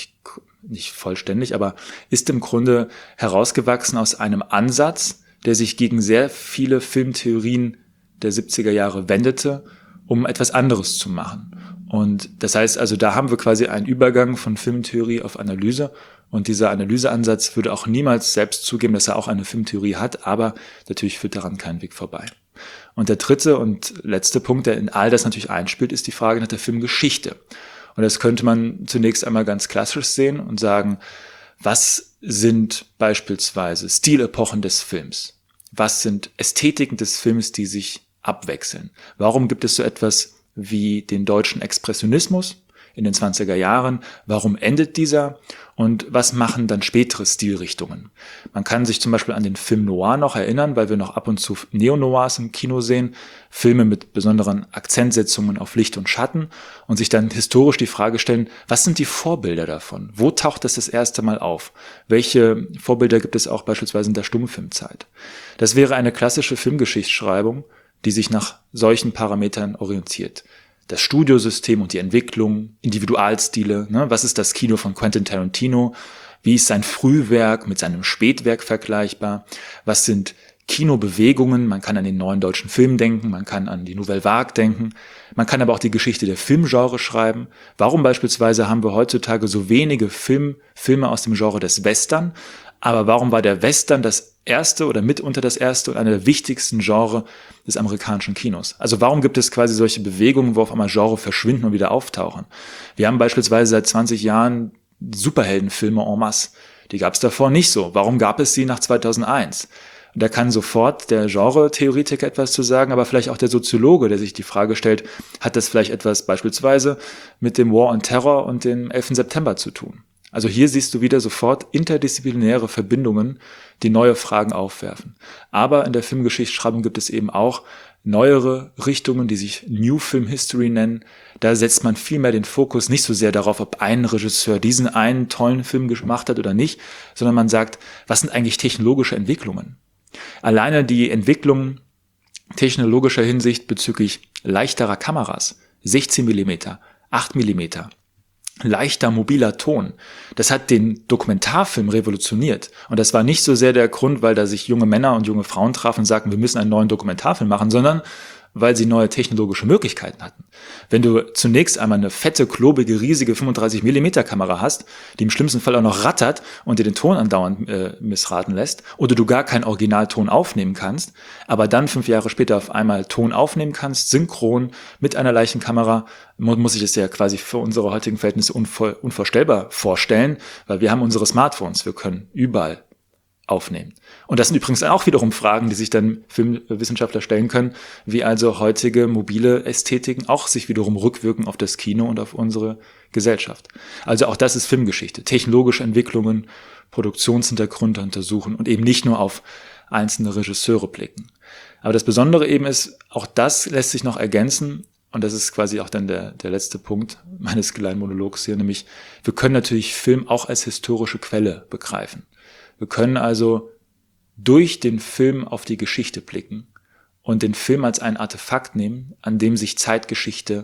nicht vollständig, aber ist im Grunde herausgewachsen aus einem Ansatz, der sich gegen sehr viele Filmtheorien der 70er Jahre wendete, um etwas anderes zu machen. Und das heißt also, da haben wir quasi einen Übergang von Filmtheorie auf Analyse. Und dieser Analyseansatz würde auch niemals selbst zugeben, dass er auch eine Filmtheorie hat, aber natürlich führt daran kein Weg vorbei. Und der dritte und letzte Punkt, der in all das natürlich einspielt, ist die Frage nach der Filmgeschichte. Und das könnte man zunächst einmal ganz klassisch sehen und sagen, was sind beispielsweise Stilepochen des Films? Was sind Ästhetiken des Films, die sich abwechseln? Warum gibt es so etwas wie den deutschen Expressionismus in den 20er Jahren? Warum endet dieser? Und was machen dann spätere Stilrichtungen? Man kann sich zum Beispiel an den Film Noir noch erinnern, weil wir noch ab und zu Neo-Noirs im Kino sehen, Filme mit besonderen Akzentsetzungen auf Licht und Schatten und sich dann historisch die Frage stellen, was sind die Vorbilder davon? Wo taucht das erste Mal auf? Welche Vorbilder gibt es auch beispielsweise in der Stummfilmzeit? Das wäre eine klassische Filmgeschichtsschreibung, die sich nach solchen Parametern orientiert. Das Studiosystem und die Entwicklung, Individualstile, was ist das Kino von Quentin Tarantino, wie ist sein Frühwerk mit seinem Spätwerk vergleichbar, was sind Kinobewegungen, man kann an den neuen deutschen Film denken, man kann an die Nouvelle Vague denken, man kann aber auch die Geschichte der Filmgenre schreiben. Warum beispielsweise haben wir heutzutage so wenige Filme aus dem Genre des Western, aber warum war der Western das erste oder mitunter das erste und einer der wichtigsten Genre des amerikanischen Kinos? Also warum gibt es quasi solche Bewegungen, wo auf einmal Genre verschwinden und wieder auftauchen? Wir haben beispielsweise seit 20 Jahren Superheldenfilme en masse. Die gab es davor nicht so. Warum gab es sie nach 2001? Und da kann sofort der Genre-Theoretiker etwas zu sagen, aber vielleicht auch der Soziologe, der sich die Frage stellt, hat das vielleicht etwas beispielsweise mit dem War on Terror und dem 11. September zu tun? Also hier siehst du wieder sofort interdisziplinäre Verbindungen, die neue Fragen aufwerfen. Aber in der Filmgeschichtsschreibung gibt es eben auch neuere Richtungen, die sich New Film History nennen. Da setzt man viel mehr den Fokus nicht so sehr darauf, ob ein Regisseur diesen einen tollen Film gemacht hat oder nicht, sondern man sagt, was sind eigentlich technologische Entwicklungen? Alleine die Entwicklung technologischer Hinsicht bezüglich leichterer Kameras 16 Millimeter, 8 Millimeter, leichter, mobiler Ton. Das hat den Dokumentarfilm revolutioniert. Und das war nicht so sehr der Grund, weil da sich junge Männer und junge Frauen trafen und sagten, wir müssen einen neuen Dokumentarfilm machen, sondern weil sie neue technologische Möglichkeiten hatten. Wenn du zunächst einmal eine fette, klobige, riesige 35mm Kamera hast, die im schlimmsten Fall auch noch rattert und dir den Ton andauernd missraten lässt, oder du gar keinen Originalton aufnehmen kannst, aber dann 5 Jahre später auf einmal Ton aufnehmen kannst, synchron, mit einer leichten Kamera, muss ich das ja quasi für unsere heutigen Verhältnisse unvorstellbar vorstellen, weil wir haben unsere Smartphones, wir können überall aufnehmen. Und das sind übrigens auch wiederum Fragen, die sich dann Filmwissenschaftler stellen können, wie also heutige mobile Ästhetiken auch sich wiederum rückwirken auf das Kino und auf unsere Gesellschaft. Also auch das ist Filmgeschichte. Technologische Entwicklungen, Produktionshintergründe untersuchen und eben nicht nur auf einzelne Regisseure blicken. Aber das Besondere eben ist, auch das lässt sich noch ergänzen, und das ist quasi auch dann der letzte Punkt meines kleinen Monologs hier, nämlich wir können natürlich Film auch als historische Quelle begreifen. Wir können also durch den Film auf die Geschichte blicken und den Film als ein Artefakt nehmen, an dem sich Zeitgeschichte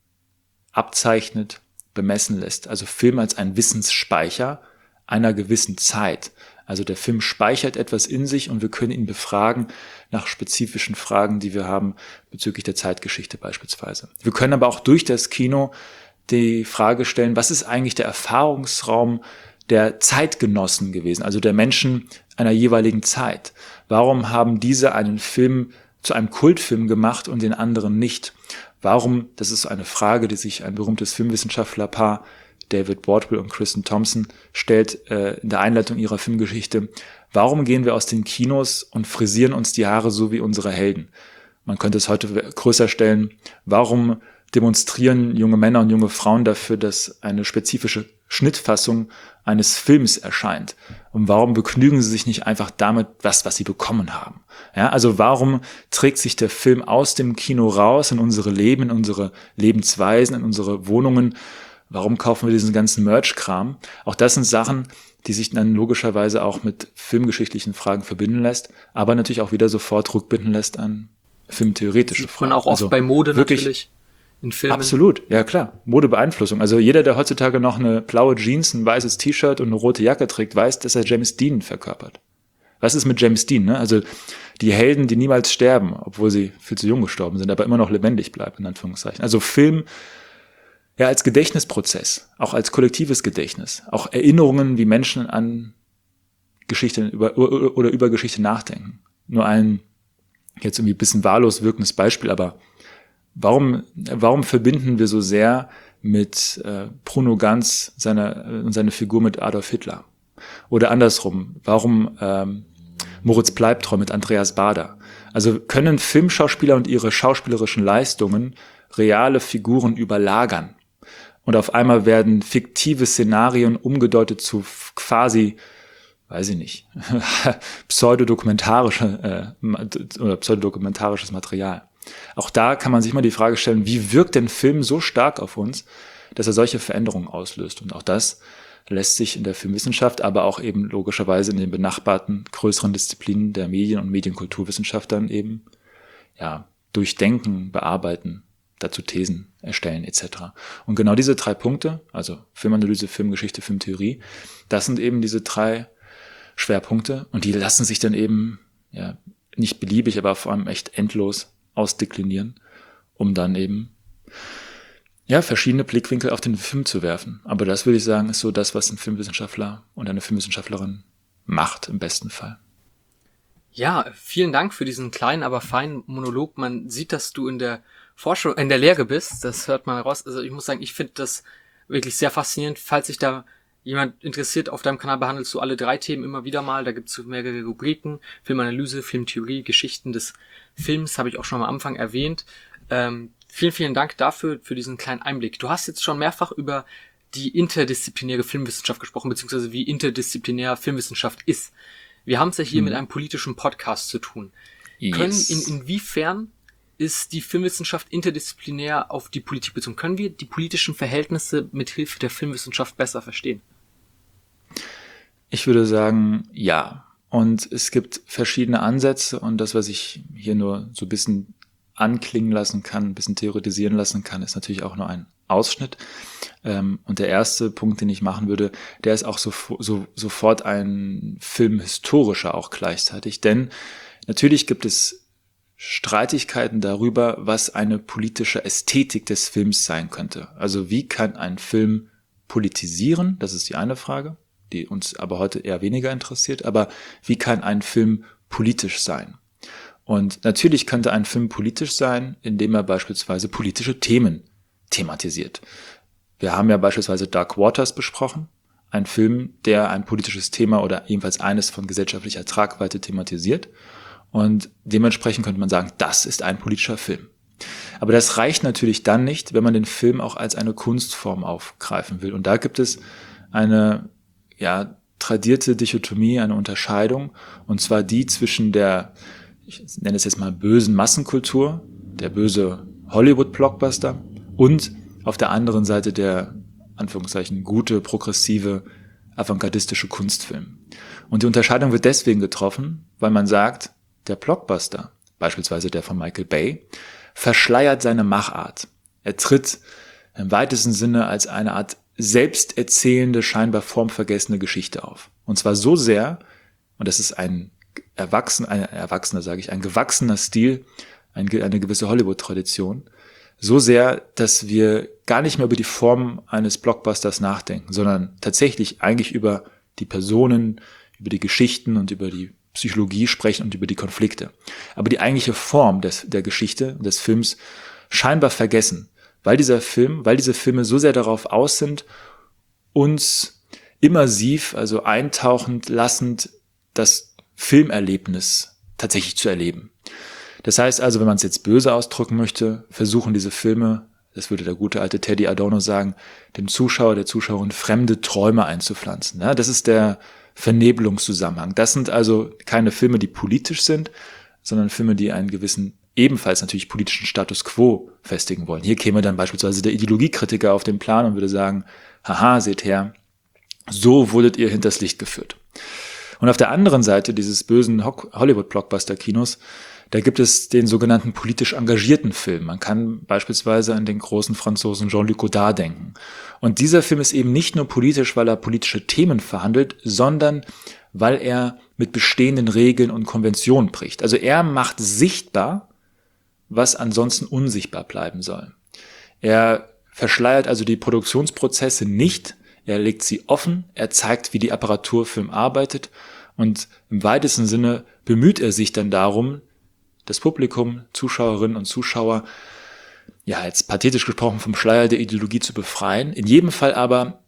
abzeichnet, bemessen lässt. Also Film als ein Wissensspeicher einer gewissen Zeit. Also der Film speichert etwas in sich und wir können ihn befragen nach spezifischen Fragen, die wir haben bezüglich der Zeitgeschichte beispielsweise. Wir können aber auch durch das Kino die Frage stellen, was ist eigentlich der Erfahrungsraum der Zeitgenossen gewesen, also der Menschen einer jeweiligen Zeit. Warum haben diese einen Film zu einem Kultfilm gemacht und den anderen nicht? Warum, das ist eine Frage, die sich ein berühmtes Filmwissenschaftlerpaar, David Bordwell und Kristen Thompson, stellt in der Einleitung ihrer Filmgeschichte. Warum gehen wir aus den Kinos und frisieren uns die Haare so wie unsere Helden? Man könnte es heute größer stellen. Warum demonstrieren junge Männer und junge Frauen dafür, dass eine spezifische Schnittfassung eines Films erscheint? Und warum begnügen sie sich nicht einfach damit, was sie bekommen haben? Ja, also warum trägt sich der Film aus dem Kino raus in unsere Leben, in unsere Lebensweisen, in unsere Wohnungen? Warum kaufen wir diesen ganzen Merch-Kram? Auch das sind Sachen, die sich dann logischerweise auch mit filmgeschichtlichen Fragen verbinden lässt, aber natürlich auch wieder sofort rückbinden lässt an filmtheoretische Fragen. Und auch oft also bei Mode natürlich. In Filmen. Absolut, ja klar. Modebeeinflussung. Also jeder, der heutzutage noch eine blaue Jeans, ein weißes T-Shirt und eine rote Jacke trägt, weiß, dass er James Dean verkörpert. Was ist mit James Dean? Ne? Also die Helden, die niemals sterben, obwohl sie viel zu jung gestorben sind, aber immer noch lebendig bleiben, in Anführungszeichen. Also Film ja als Gedächtnisprozess, auch als kollektives Gedächtnis, auch Erinnerungen, wie Menschen an Geschichte über Geschichte nachdenken. Nur ein jetzt irgendwie ein bisschen wahllos wirkendes Beispiel, aber Warum verbinden wir so sehr mit Bruno Ganz seine Figur mit Adolf Hitler? Oder andersrum, warum Moritz Bleibtreu mit Andreas Baader? Also können Filmschauspieler und ihre schauspielerischen Leistungen reale Figuren überlagern? Und auf einmal werden fiktive Szenarien umgedeutet zu quasi, weiß ich nicht, pseudodokumentarisches Material. Auch da kann man sich mal die Frage stellen, wie wirkt denn Film so stark auf uns, dass er solche Veränderungen auslöst? Und auch das lässt sich in der Filmwissenschaft, aber auch eben logischerweise in den benachbarten größeren Disziplinen der Medien- und Medienkulturwissenschaft dann eben durchdenken, bearbeiten, dazu Thesen erstellen etc. Und genau diese 3 Punkte, also Filmanalyse, Filmgeschichte, Filmtheorie, das sind eben diese 3 Schwerpunkte und die lassen sich dann eben nicht beliebig, aber vor allem echt endlos ausdeklinieren, um dann eben verschiedene Blickwinkel auf den Film zu werfen. Aber das, würde ich sagen, ist so das, was ein Filmwissenschaftler und eine Filmwissenschaftlerin macht, im besten Fall. Ja, vielen Dank für diesen kleinen, aber feinen Monolog. Man sieht, dass du in der Forschung, in der Lehre bist. Das hört man raus. Also ich muss sagen, ich finde das wirklich sehr faszinierend. Falls sich da jemand interessiert, auf deinem Kanal behandelst du alle 3 Themen immer wieder mal. Da gibt es mehrere Rubriken. Filmanalyse, Filmtheorie, Geschichten des Films, habe ich auch schon am Anfang erwähnt. Vielen, vielen Dank dafür, für diesen kleinen Einblick. Du hast jetzt schon mehrfach über die interdisziplinäre Filmwissenschaft gesprochen, beziehungsweise wie interdisziplinär Filmwissenschaft ist. Wir haben es ja hier mit einem politischen Podcast zu tun. Yes. Inwiefern ist die Filmwissenschaft interdisziplinär auf die Politik bezogen? Können wir die politischen Verhältnisse mit Hilfe der Filmwissenschaft besser verstehen? Ich würde sagen, ja. Und es gibt verschiedene Ansätze und das, was ich hier nur so ein bisschen anklingen lassen kann, ein bisschen theoretisieren lassen kann, ist natürlich auch nur ein Ausschnitt. Und der erste Punkt, den ich machen würde, der ist auch sofort ein filmhistorischer auch gleichzeitig. Denn natürlich gibt es Streitigkeiten darüber, was eine politische Ästhetik des Films sein könnte. Also wie kann ein Film politisieren? Das ist die eine Frage, die uns aber heute eher weniger interessiert. Aber wie kann ein Film politisch sein? Und natürlich könnte ein Film politisch sein, indem er beispielsweise politische Themen thematisiert. Wir haben ja beispielsweise Dark Waters besprochen, ein Film, der ein politisches Thema oder jedenfalls eines von gesellschaftlicher Tragweite thematisiert. Und dementsprechend könnte man sagen, das ist ein politischer Film. Aber das reicht natürlich dann nicht, wenn man den Film auch als eine Kunstform aufgreifen will. Und da gibt es eine tradierte Dichotomie, eine Unterscheidung, und zwar die zwischen der, ich nenne es jetzt mal, bösen Massenkultur, der böse Hollywood-Blockbuster, und auf der anderen Seite der, Anführungszeichen, gute, progressive, avantgardistische Kunstfilm. Und die Unterscheidung wird deswegen getroffen, weil man sagt, der Blockbuster, beispielsweise der von Michael Bay, verschleiert seine Machart. Er tritt im weitesten Sinne als eine Art selbsterzählende, scheinbar formvergessene Geschichte auf. Und zwar so sehr, und das ist ein gewachsener Stil, eine gewisse Hollywood-Tradition, so sehr, dass wir gar nicht mehr über die Form eines Blockbusters nachdenken, sondern tatsächlich eigentlich über die Personen, über die Geschichten und über die Psychologie sprechen und über die Konflikte. Aber die eigentliche Form der Geschichte, des Films, scheinbar vergessen, weil diese Filme so sehr darauf aus sind, uns immersiv, also eintauchend lassend, das Filmerlebnis tatsächlich zu erleben. Das heißt also, wenn man es jetzt böse ausdrücken möchte, versuchen diese Filme, das würde der gute alte Teddy Adorno sagen, dem Zuschauer, der Zuschauerin fremde Träume einzupflanzen. Ja, das ist der Vernebelungszusammenhang. Das sind also keine Filme, die politisch sind, sondern Filme, die einen gewissen, ebenfalls natürlich politischen Status quo festigen wollen. Hier käme dann beispielsweise der Ideologiekritiker auf den Plan und würde sagen, haha, seht her, so wurdet ihr hinters Licht geführt. Und auf der anderen Seite dieses bösen Hollywood-Blockbuster-Kinos, da gibt es den sogenannten politisch engagierten Film. Man kann beispielsweise an den großen Franzosen Jean-Luc Godard denken. Und dieser Film ist eben nicht nur politisch, weil er politische Themen verhandelt, sondern weil er mit bestehenden Regeln und Konventionen bricht. Also er macht sichtbar, was ansonsten unsichtbar bleiben soll. Er verschleiert also die Produktionsprozesse nicht, er legt sie offen, er zeigt, wie die Apparaturfilm arbeitet, und im weitesten Sinne bemüht er sich dann darum, das Publikum, Zuschauerinnen und Zuschauer, ja, jetzt pathetisch gesprochen, vom Schleier der Ideologie zu befreien, in jedem Fall aber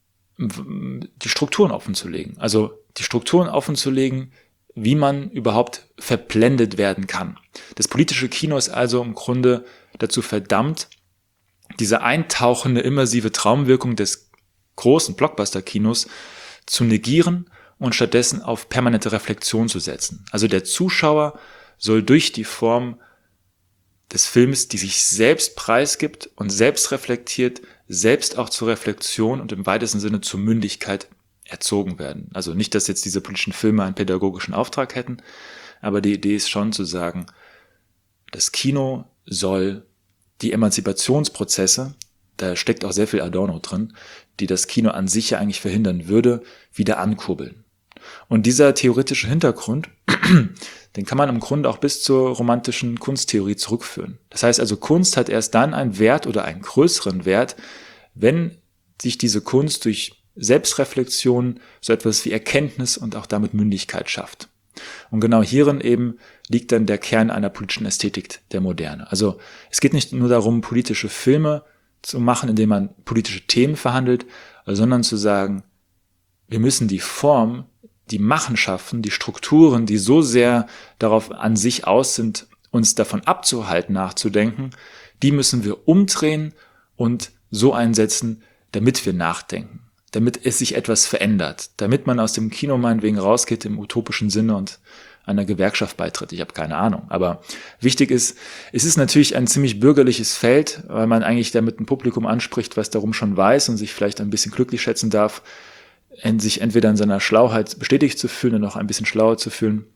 die Strukturen offenzulegen. Also die Strukturen offenzulegen, wie man überhaupt verblendet werden kann. Das politische Kino ist also im Grunde dazu verdammt, diese eintauchende, immersive Traumwirkung des großen Blockbuster-Kinos zu negieren und stattdessen auf permanente Reflexion zu setzen. Also der Zuschauer soll durch die Form des Films, die sich selbst preisgibt und selbst reflektiert, selbst auch zur Reflexion und im weitesten Sinne zur Mündigkeit erzogen werden. Also nicht, dass jetzt diese politischen Filme einen pädagogischen Auftrag hätten, aber die Idee ist schon zu sagen, das Kino soll die Emanzipationsprozesse, da steckt auch sehr viel Adorno drin, die das Kino an sich ja eigentlich verhindern würde, wieder ankurbeln. Und dieser theoretische Hintergrund, den kann man im Grunde auch bis zur romantischen Kunsttheorie zurückführen. Das heißt also, Kunst hat erst dann einen Wert oder einen größeren Wert, wenn sich diese Kunst durch Selbstreflexion so etwas wie Erkenntnis und auch damit Mündigkeit schafft. Und genau hierin eben liegt dann der Kern einer politischen Ästhetik der Moderne. Also es geht nicht nur darum, politische Filme zu machen, indem man politische Themen verhandelt, sondern zu sagen, wir müssen die Form, die Machenschaften, die Strukturen, die so sehr darauf an sich aus sind, uns davon abzuhalten, nachzudenken, die müssen wir umdrehen und so einsetzen, damit wir nachdenken, damit es sich etwas verändert, damit man aus dem Kino meinetwegen rausgeht im utopischen Sinne und einer Gewerkschaft beitritt. Ich habe keine Ahnung. Aber wichtig ist, es ist natürlich ein ziemlich bürgerliches Feld, weil man eigentlich damit ein Publikum anspricht, was darum schon weiß und sich vielleicht ein bisschen glücklich schätzen darf, sich entweder in seiner Schlauheit bestätigt zu fühlen oder noch ein bisschen schlauer zu fühlen.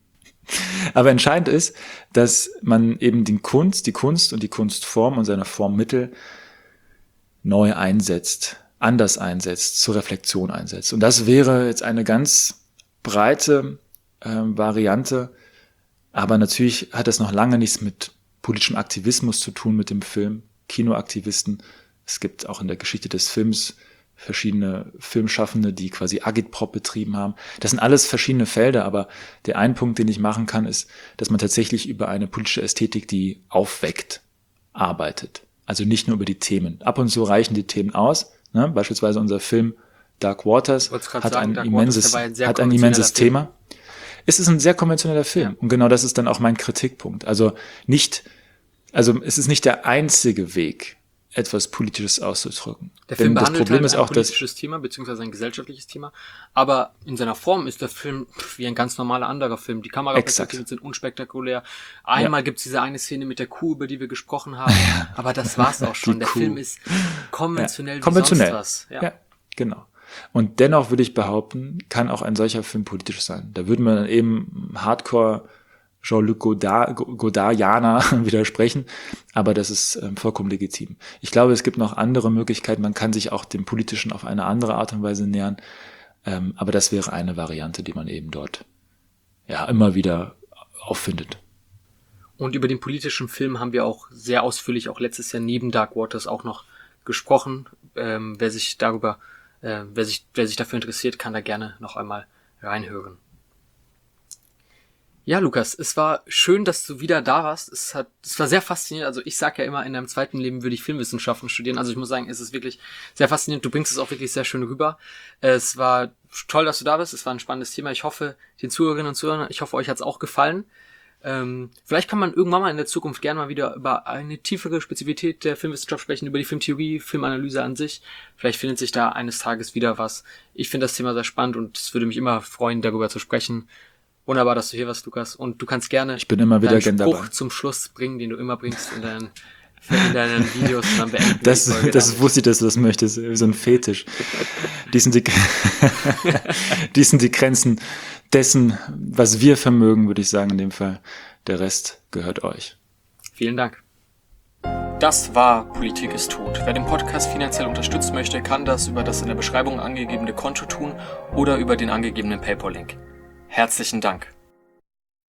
Aber entscheidend ist, dass man eben die Kunst und die Kunstform und seine Formmittel neu einsetzt, anders einsetzt, zur Reflexion einsetzt. Und das wäre jetzt eine ganz breite Variante, aber natürlich hat das noch lange nichts mit politischem Aktivismus zu tun mit dem Film. Kinoaktivisten, es gibt auch in der Geschichte des Films verschiedene Filmschaffende, die quasi Agitprop betrieben haben. Das sind alles verschiedene Felder, aber der ein Punkt, den ich machen kann, ist, dass man tatsächlich über eine politische Ästhetik, die aufweckt, arbeitet. Also nicht nur über die Themen. Ab und zu reichen die Themen aus. Ne? Beispielsweise unser Film Dark Waters hat ein immenses Thema. Es ist ein sehr konventioneller Film. Ja. Und genau das ist dann auch mein Kritikpunkt. Also es ist nicht der einzige Weg, etwas Politisches auszudrücken. Der Film behandelt ein politisches Thema, beziehungsweise ein gesellschaftliches Thema, aber in seiner Form ist der Film wie ein ganz normaler anderer Film. Die Kameraperspektiven sind unspektakulär. Einmal gibt's diese eine Szene mit der Kuh, über die wir gesprochen haben, aber das war's auch schon. Der Film ist konventionell wie sonst was. Ja, genau. Und dennoch würde ich behaupten, kann auch ein solcher Film politisch sein. Da würde man dann eben Hardcore Jean-Luc Godardianer widersprechen, aber das ist vollkommen legitim. Ich glaube, es gibt noch andere Möglichkeiten, man kann sich auch dem Politischen auf eine andere Art und Weise nähern, aber das wäre eine Variante, die man eben dort immer wieder auffindet. Und über den politischen Film haben wir auch sehr ausführlich auch letztes Jahr neben Dark Waters auch noch gesprochen. Wer sich dafür interessiert, kann da gerne noch einmal reinhören. Ja, Lukas, es war schön, dass du wieder da warst. Es war sehr faszinierend. Also ich sage ja immer, in deinem zweiten Leben würde ich Filmwissenschaften studieren. Also ich muss sagen, es ist wirklich sehr faszinierend. Du bringst es auch wirklich sehr schön rüber. Es war toll, dass du da bist. Es war ein spannendes Thema. Ich hoffe, den Zuhörerinnen und Zuhörern, euch hat es auch gefallen. Vielleicht kann man irgendwann mal in der Zukunft gerne mal wieder über eine tiefere Spezifität der Filmwissenschaft sprechen, über die Filmtheorie, Filmanalyse an sich. Vielleicht findet sich da eines Tages wieder was. Ich finde das Thema sehr spannend und es würde mich immer freuen, darüber zu sprechen. Wunderbar, dass du hier warst, Lukas. Und du kannst gerne deinen Spruch zum Schluss bringen, den du immer bringst in deinen Videos. Und dann beenden das wusste ich, dass du das möchtest. So ein Fetisch. Die sind die Grenzen dessen, was wir vermögen, würde ich sagen in dem Fall. Der Rest gehört euch. Vielen Dank. Das war Politik ist tot. Wer den Podcast finanziell unterstützen möchte, kann das über das in der Beschreibung angegebene Konto tun oder über den angegebenen PayPal-Link. Herzlichen Dank.